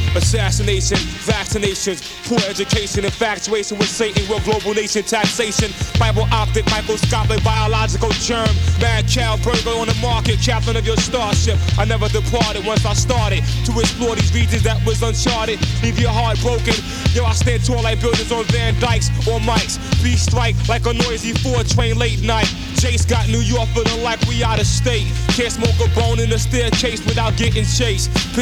assassination, vaccinations, poor education, infatuation with Satan, world global nation, taxation, Bible optic, microscopic, biological germ, mad cow burger on the market, captain of your starship. I never departed once I started to explore these regions that was uncharted. Leave your heart broken. Yo, I stand tall like buildings on Van Dykes or Mikes. Beat strike like a noisy 4 train late night. Jace got New York feeling like we out of state. Can't smoke a bone in the staircase without getting chased.